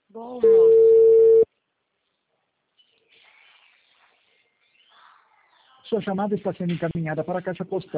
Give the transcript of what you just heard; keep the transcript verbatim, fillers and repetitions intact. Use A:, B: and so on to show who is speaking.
A: Bom almoço.
B: Sua chamada está sendo encaminhada para a caixa postal.